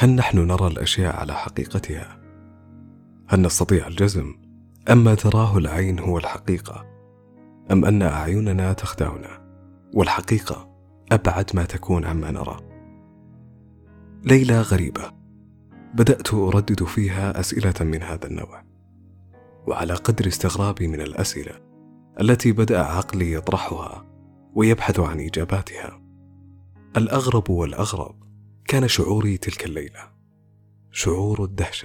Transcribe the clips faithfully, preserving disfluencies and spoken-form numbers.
هل نحن نرى الأشياء على حقيقتها؟ هل نستطيع الجزم أم ما تراه العين هو الحقيقة، أم أن أعيننا تخدعنا والحقيقة أبعد ما تكون عما نرى؟ ليلة غريبة بدأت أردد فيها أسئلة من هذا النوع، وعلى قدر استغرابي من الأسئلة التي بدأ عقلي يطرحها ويبحث عن إجاباتها، الأغرب والأغرب كان شعوري تلك الليلة، شعور الدهشة.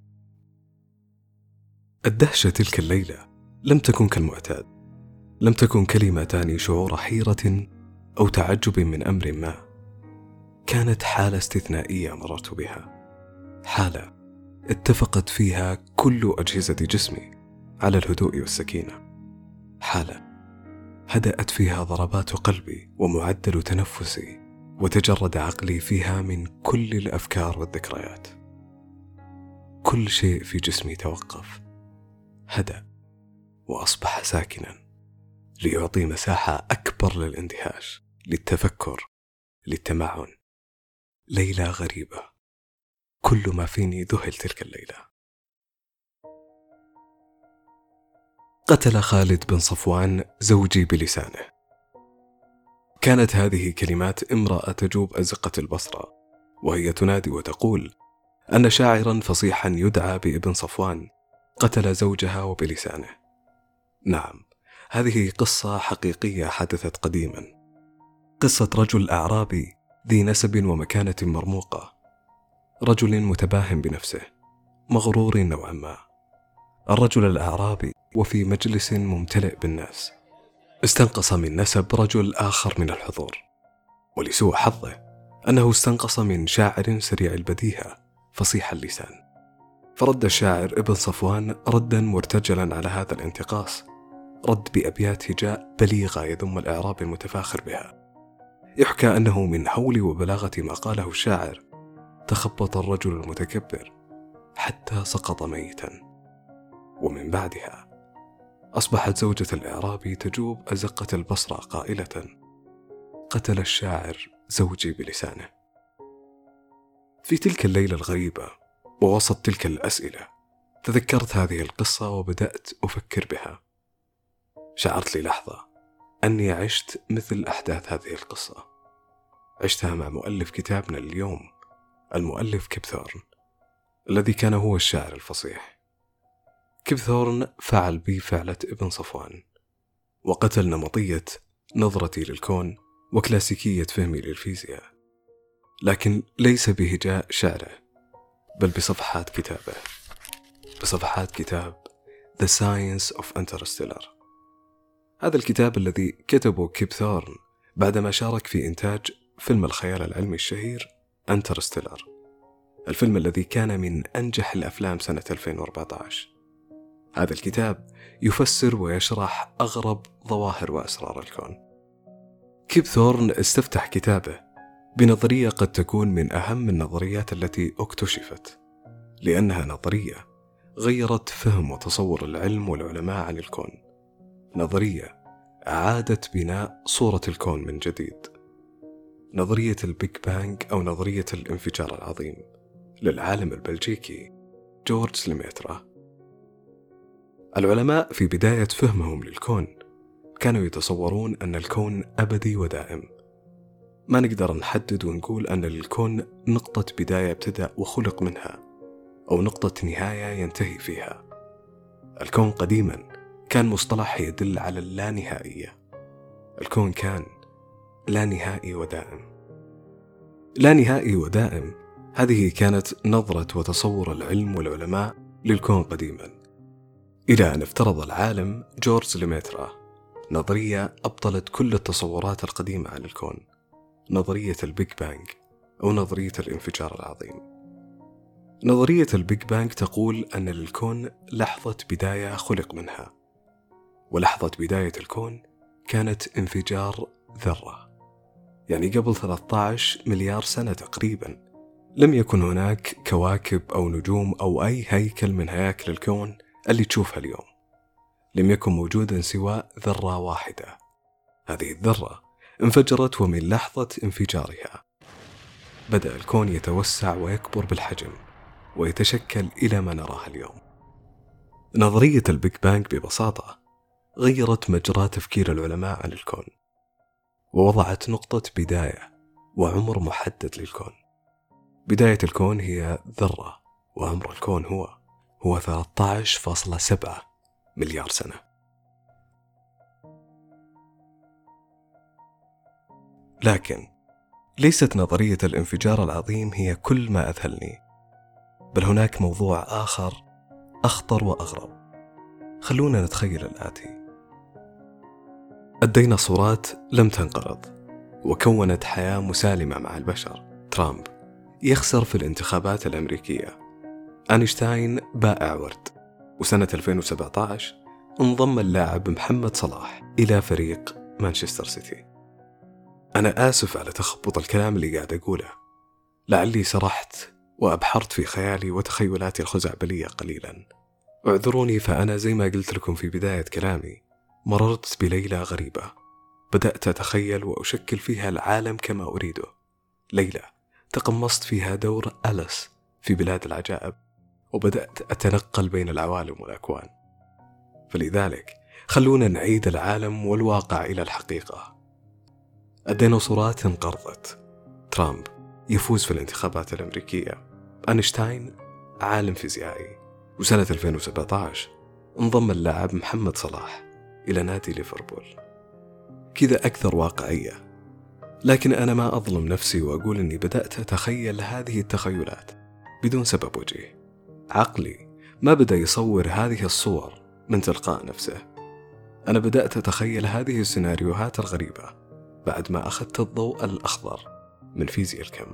الدهشة تلك الليلة لم تكن كالمعتاد، لم تكن كلمة تعني شعور حيرة أو تعجب من أمر ما. كانت حالة استثنائية مررت بها، حالة اتفقت فيها كل أجهزة جسمي على الهدوء والسكينة، حالة هدأت فيها ضربات قلبي ومعدل تنفسي، وتجرد عقلي فيها من كل الأفكار والذكريات. كل شيء في جسمي توقف، هدأ وأصبح ساكنا ليعطي مساحة أكبر للاندهاش، للتفكر، للتمعن. ليلة غريبة، كل ما فيني ذهل تلك الليلة. قتل خالد بن صفوان زوجي بلسانه. كانت هذه كلمات امرأة تجوب أزقة البصرة، وهي تنادي وتقول أن شاعرا فصيحا يدعى بابن صفوان قتل زوجها وبلسانه. نعم، هذه قصة حقيقية حدثت قديما، قصة رجل أعرابي ذي نسب ومكانة مرموقة، رجل متباهم بنفسه، مغرور نوعا ما. الرجل الأعرابي وفي مجلس ممتلئ بالناس استنقص من نسب رجل آخر من الحضور، ولسوء حظه أنه استنقص من شاعر سريع البديهة فصيح اللسان. فرد الشاعر ابن صفوان ردا مرتجلا على هذا الانتقاص، رد بأبيات هجاء بليغة يذم الإعراب المتفاخر بها. يحكى أنه من هول وبلاغة ما قاله الشاعر تخبط الرجل المتكبر حتى سقط ميتا، ومن بعدها أصبحت زوجة الإعرابي تجوب أزقة البصرة قائلة: قتل الشاعر زوجي بلسانه. في تلك الليلة الغريبة ووسط تلك الأسئلة تذكرت هذه القصة وبدأت أفكر بها. شعرت لي لحظة أني عشت مثل أحداث هذه القصة، عشتها مع مؤلف كتابنا اليوم، المؤلف كيب ثورن، الذي كان هو الشاعر الفصيح. كيب ثورن فعل بي فعلة ابن صفوان، وقتل نمطية نظرتي للكون وكلاسيكية فهمي للفيزياء، لكن ليس بهجاء شعره، بل بصفحات كتابه، بصفحات كتاب The Science of Interstellar. هذا الكتاب الذي كتبه كيب ثورن بعدما شارك في إنتاج فيلم الخيال العلمي الشهير انترستيلر، الفيلم الذي كان من أنجح الأفلام سنة ألفين وأربعة عشر. هذا الكتاب يفسر ويشرح أغرب ظواهر وأسرار الكون. كيب ثورن استفتح كتابه بنظرية قد تكون من أهم النظريات التي اكتشفت، لأنها نظرية غيرت فهم وتصور العلم والعلماء عن الكون، نظرية أعادت بناء صورة الكون من جديد، نظرية البيج بانج أو نظرية الانفجار العظيم للعالم البلجيكي جورج ليميترا. العلماء في بداية فهمهم للكون كانوا يتصورون أن الكون أبدي ودائم، ما نقدر نحدد ونقول أن للكون نقطة بداية ابتدأ وخلق منها، أو نقطة نهاية ينتهي فيها. الكون قديما كان مصطلح يدل على اللانهائية، الكون كان لا نهائي ودائم. لا نهائي ودائم، هذه كانت نظرة وتصور العلم والعلماء للكون قديما، إلى أن افترض العالم جورج ليميترا نظرية أبطلت كل التصورات القديمة عن الكون، نظرية البيج بانج أو نظرية الانفجار العظيم. نظرية البيج بانج تقول أن للكون لحظة بداية خلق منها، ولحظة بداية الكون كانت انفجار ذرة، يعني قبل ثلاثة عشر مليار سنة تقريبا لم يكن هناك كواكب أو نجوم أو أي هيكل من هياكل الكون اللي تشوفها اليوم، لم يكن موجودا سوى ذرة واحدة. هذه الذرة انفجرت، ومن لحظة انفجارها بدأ الكون يتوسع ويكبر بالحجم ويتشكل إلى ما نراه اليوم. نظرية البيج بانج ببساطة غيرت مجرى تفكير العلماء عن الكون، ووضعت نقطة بداية وعمر محدد للكون. بداية الكون هي ذرة، وعمر الكون هو هو ثلاثة عشر فاصلة سبعة مليار سنة. لكن ليست نظرية الانفجار العظيم هي كل ما أذهلني، بل هناك موضوع آخر أخطر وأغرب. خلونا نتخيل الآتي: الديناصورات لم تنقرض وكونت حياة مسالمة مع البشر. ترامب يخسر في الانتخابات الأمريكية. أينشتاين بائع ورد. وسنة ألفين وسبعة عشر انضم اللاعب محمد صلاح إلى فريق مانشستر سيتي. أنا آسف على تخبط الكلام اللي قاعد أقوله، لعلي سرحت وأبحرت في خيالي وتخيلاتي الخزعبلية قليلا. اعذروني، فأنا زي ما قلت لكم في بداية كلامي مررت بليلة غريبة، بدأت أتخيل وأشكل فيها العالم كما أريده. ليلة تقمصت فيها دور أليس في بلاد العجائب، وبدأت أتنقل بين العوالم والأكوان. فلذلك خلونا نعيد العالم والواقع إلى الحقيقة. الديناصورات انقرضت، ترامب يفوز في الانتخابات الأمريكية، أينشتاين عالم فيزيائي، وسنة ألفين وسبعة عشر انضم اللاعب محمد صلاح إلى نادي ليفربول. كذا أكثر واقعية. لكن أنا ما أظلم نفسي وأقول أني بدأت أتخيل هذه التخيلات بدون سبب وجيه. عقلي ما بدأ يصور هذه الصور من تلقاء نفسه. أنا بدأت أتخيل هذه السيناريوهات الغريبة بعد ما أخذت الضوء الأخضر من فيزياء الكم.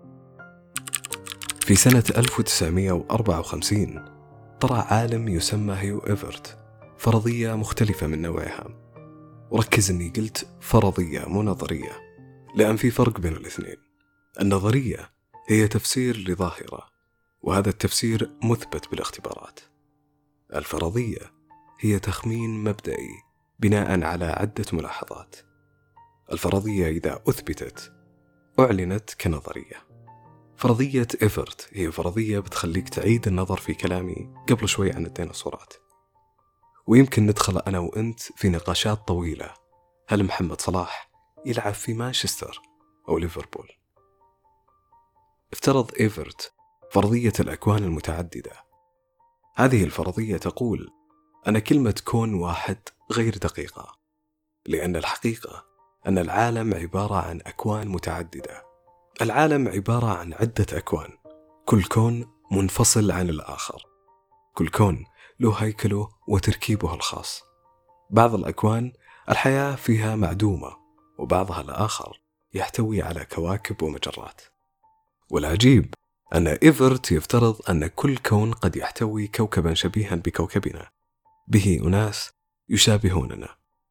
في سنة ألف وتسعمائة وأربعة وخمسين طرح عالم يسمى هيو إيفرت فرضية مختلفة من نوعها. وركز أني قلت فرضية مو نظرية، لأن في فرق بين الاثنين. النظرية هي تفسير لظاهرة، وهذا التفسير مثبت بالاختبارات. الفرضية هي تخمين مبدئي بناء على عدة ملاحظات. الفرضية إذا أثبتت أعلنت كنظرية. فرضية إيفرت هي فرضية بتخليك تعيد النظر في كلامي قبل شوي عن الديناصورات، ويمكن ندخل أنا وأنت في نقاشات طويلة. هل محمد صلاح يلعب في مانشستر أو ليفربول؟ افترض إيفرت فرضية الأكوان المتعددة. هذه الفرضية تقول أن كلمة كون واحد غير دقيقة، لأن الحقيقة أن العالم عبارة عن أكوان متعددة. العالم عبارة عن عدة أكوان، كل كون منفصل عن الآخر، كل كون له هيكله وتركيبه الخاص. بعض الأكوان الحياة فيها معدومة، وبعضها الآخر يحتوي على كواكب ومجرات. والعجيب أن إيفرت يفترض أن كل كون قد يحتوي كوكبا شبيها بكوكبنا، به أناس يشابهوننا.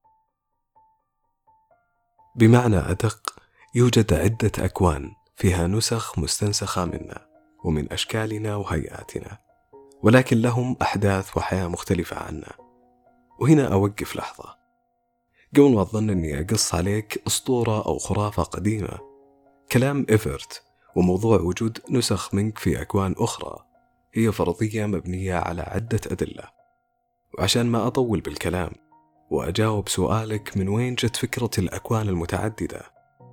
بمعنى أدق، يوجد عدة أكوان فيها نسخ مستنسخة منا ومن أشكالنا وهيئاتنا، ولكن لهم أحداث وحياة مختلفة عنا. وهنا أوقف لحظة قبل ما أظن أني أقص عليك أسطورة أو خرافة قديمة. كلام إيفرت وموضوع وجود نسخ منك في أكوان أخرى هي فرضية مبنية على عدة أدلة. وعشان ما أطول بالكلام وأجاوب سؤالك من وين جت فكرة الأكوان المتعددة،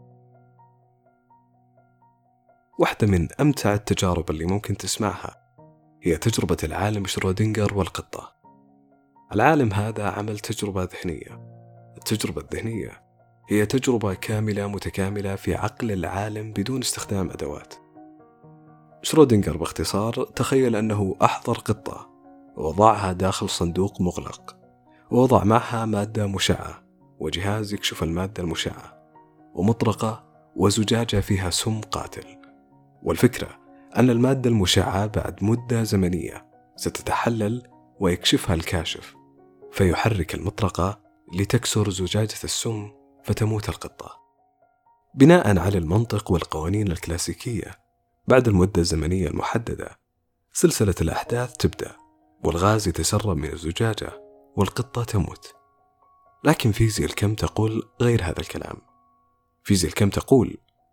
واحدة من أمتع التجارب اللي ممكن تسمعها هي تجربة العالم شرودنجر والقطة. العالم هذا عمل تجربة ذهنية. التجربة الذهنية هي تجربة كاملة متكاملة في عقل العالم بدون استخدام أدوات. شرودنجر باختصار تخيل أنه أحضر قطة ووضعها داخل صندوق مغلق، ووضع معها مادة مشعة وجهاز يكشف المادة المشعة ومطرقة وزجاجة فيها سم قاتل. والفكرة أن المادة المشعة بعد مدة زمنية ستتحلل ويكشفها الكاشف، فيحرك المطرقة لتكسر زجاجة السم فتموت القطة. بناء على المنطق والقوانين الكلاسيكية، بعد المدة الزمنية المحددة سلسلة الأحداث تبدأ، والغاز يتسرب من الزجاجة والقطة تموت. لكن فيزياء الكم تقول غير هذا الكلام. فيزياء الكم تقول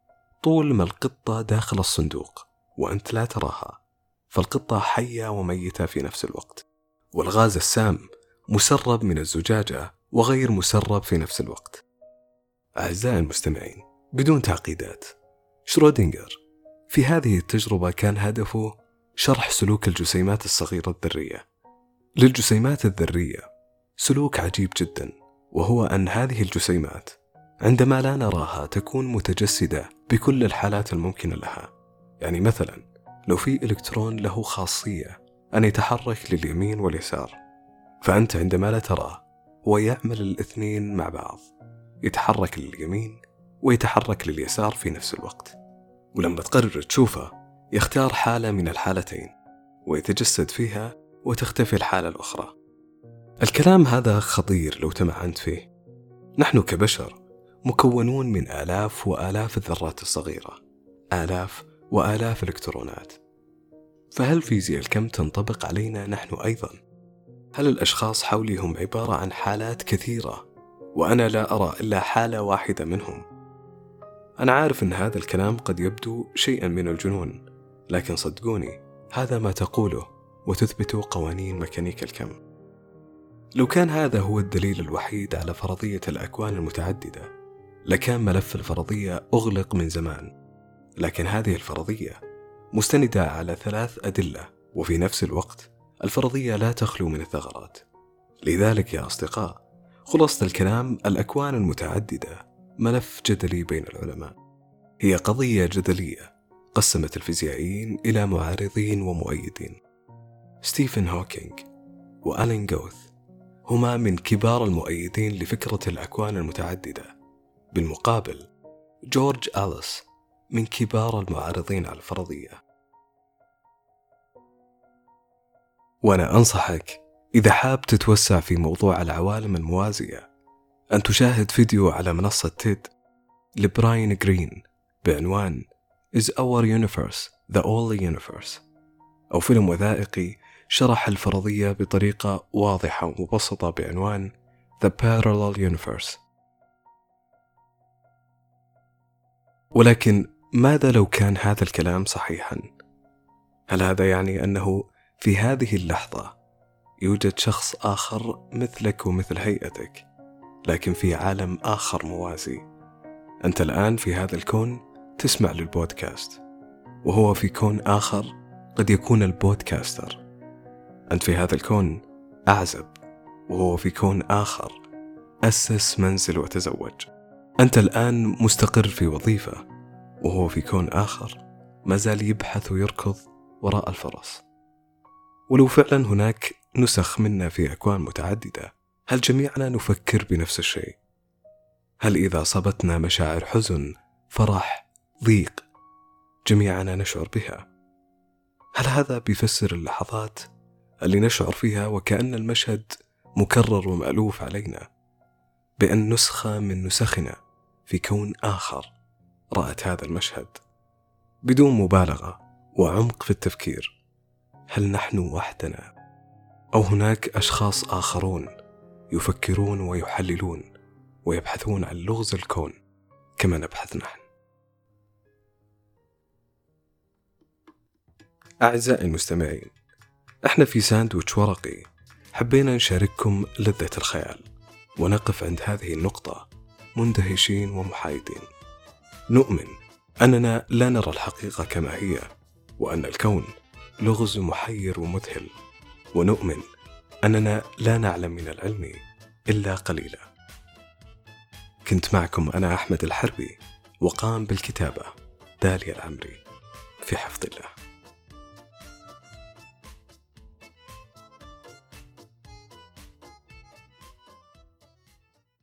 طول ما القطة داخل الصندوق وأنت لا تراها، فالقطة حية وميتة في نفس الوقت، والغاز السام مسرب من الزجاجة وغير مسرب في نفس الوقت. أعزائي المستمعين، بدون تعقيدات، شرودنجر في هذه التجربة كان هدفه شرح سلوك الجسيمات الصغيرة الذرية. للجسيمات الذرية سلوك عجيب جدا، وهو أن هذه الجسيمات عندما لا نراها تكون متجسدة بكل الحالات الممكنة لها. يعني مثلا لو في إلكترون له خاصية أن يتحرك لليمين واليسار، فأنت عندما لا تراه هو يعمل الاثنين مع بعض، يتحرك لليمين ويتحرك لليسار في نفس الوقت. ولما تقرر تشوفه يختار حالة من الحالتين ويتجسد فيها وتختفي الحالة الأخرى. الكلام هذا خطير لو تمعنت فيه. نحن كبشر مكونون من آلاف وآلاف الذرات الصغيرة، آلاف وآلاف الإلكترونات. فهل فيزياء الكم تنطبق علينا نحن أيضا؟ هل الأشخاص حولي هم عبارة عن حالات كثيرة وأنا لا أرى إلا حالة واحدة منهم؟ أنا عارف أن هذا الكلام قد يبدو شيئا من الجنون، لكن صدقوني هذا ما تقوله وتثبت قوانين ميكانيكا الكم. لو كان هذا هو الدليل الوحيد على فرضية الأكوان المتعددة لكان ملف الفرضية أغلق من زمان، لكن هذه الفرضية مستندة على ثلاث أدلة، وفي نفس الوقت الفرضية لا تخلو من الثغرات. لذلك يا أصدقاء، خلاصة الكلام، الأكوان المتعددة ملف جدلي بين العلماء. هي قضية جدلية قسمت الفيزيائيين إلى معارضين ومؤيدين. ستيفن هوكينج وألين جوث هما من كبار المؤيدين لفكرة الأكوان المتعددة، بالمقابل جورج أليس من كبار المعارضين على الفرضية. وأنا أنصحك إذا حاب تتوسع في موضوع العوالم الموازية أن تشاهد فيديو على منصة تيد لبراين جرين بعنوان Is Our Universe the Only Universe؟ أو فيلم وثائقي شرح الفرضية بطريقة واضحة ومبسطة بعنوان The Parallel Universe. ولكن ماذا لو كان هذا الكلام صحيحا؟ هل هذا يعني أنه في هذه اللحظة يوجد شخص آخر مثلك ومثل هيئتك، لكن في عالم آخر موازي؟ أنت الآن في هذا الكون تسمع للبودكاست، وهو في كون آخر قد يكون البودكاستر. أنت في هذا الكون أعزب، وهو في كون آخر أسس منزل وتزوج. أنت الآن مستقر في وظيفة، وهو في كون آخر ما زال يبحث ويركض وراء الفرس. ولو فعلا هناك نسخ منا في أكوان متعددة، هل جميعنا نفكر بنفس الشيء؟ هل إذا أصابتنا مشاعر حزن، فرح، ضيق، جميعنا نشعر بها؟ هل هذا بيفسر اللحظات اللي نشعر فيها وكأن المشهد مكرر ومألوف علينا، بأن نسخة من نسخنا في كون آخر رأت هذا المشهد؟ بدون مبالغة وعمق في التفكير، هل نحن وحدنا أو هناك أشخاص آخرون يفكرون ويحللون ويبحثون عن لغز الكون كما نبحث نحن؟ أعزائي المستمعين، احنا في ساندويتش ورقي حبينا نشارككم لذة الخيال، ونقف عند هذه النقطة مندهشين ومحايدين. نؤمن أننا لا نرى الحقيقة كما هي، وأن الكون لغز محير ومذهل، ونؤمن أننا لا نعلم من العلم إلا قليلا. كنت معكم أنا أحمد الحربي، وقام بالكتابة داليا العمري. في حفظ الله.